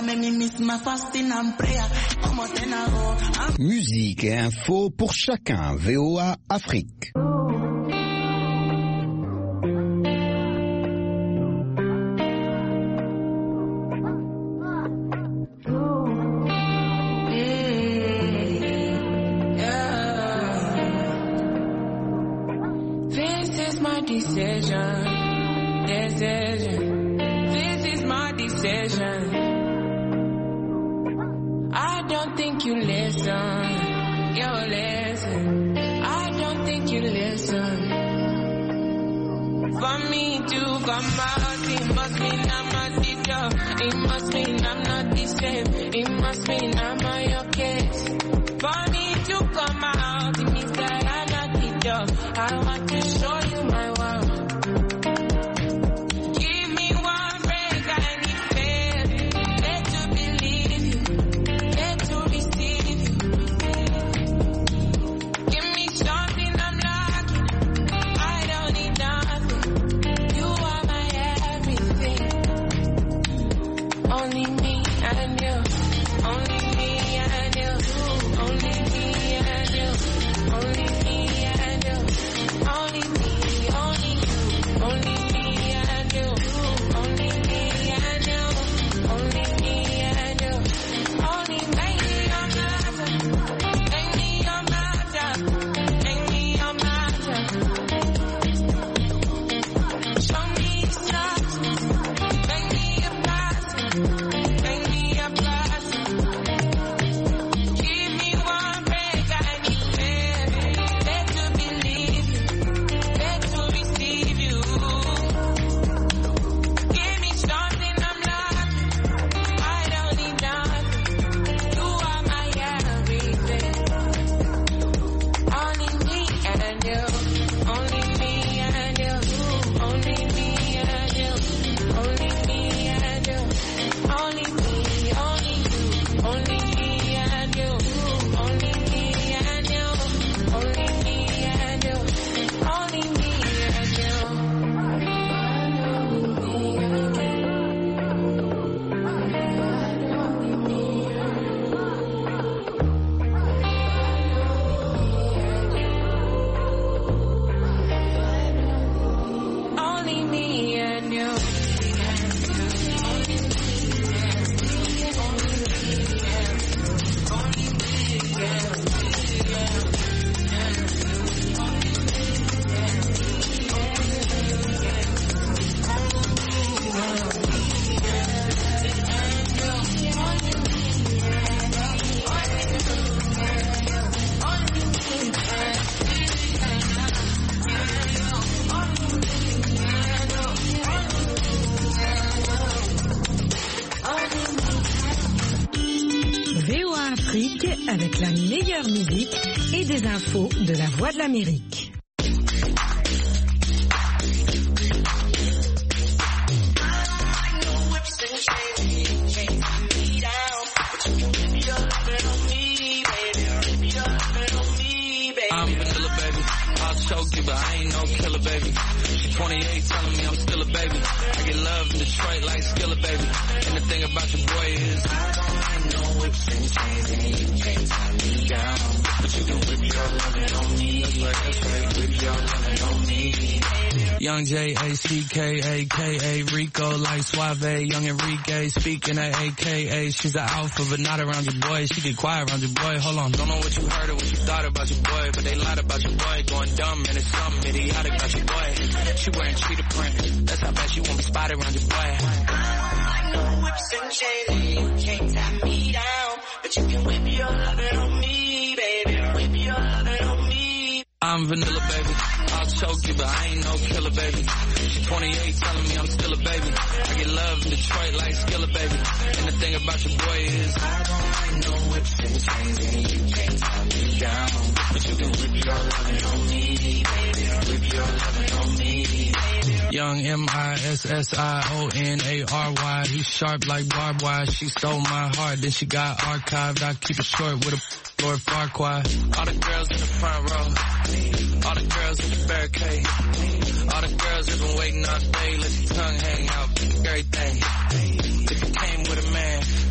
Musique et info pour chacun. VOA Afrique. Avec la meilleure musique et des infos de la Voix de l'Amérique. I'm vanilla, baby. I'll choke you, but I ain't no killer, baby. She's 28, telling me I'm still a baby. I get love in Detroit like Skilla, baby. And the thing about your boy is I don't know whips and chains, and you can't tie me down. But you can whip your lovin' on me. That's right, whip your lovin' on me. Young J-A-C-K-A-K-A, Rico like Suave, Young Enrique, speaking at AKA. She's an alpha, but not around your boy. She get quiet around your boy. Hold on, don't know what you heard or what you thought about your boy, but they lied about your boy. Going dumb and it's something idiotic about your boy. She wearing cheetah print, that's how bad she won't be spotted around your boy. I know whips and chains, and you can't tie me down, but you can whip your lovin' on me, baby. Whip your lovin' on me. I'm vanilla, baby. I'll choke you, but I ain't no killer, baby. She's 28, telling me I'm still a baby. I get love in Detroit like Skilla, baby. And the thing about your boy is I don't like no whips and chains, and you can't tie me down, but you can whip your lovin' on me, baby. Whip your lovin' on me. Young M-I-S-S-I-O-N-A-R-Y. He's sharp like barbed wire. She stole my heart, then she got archived. I keep it short with a Lord Farquaad. All the girls in the front row, all the girls in the barricade, all the girls have been waiting all day. Let your tongue hang out, everything. If you came with a man,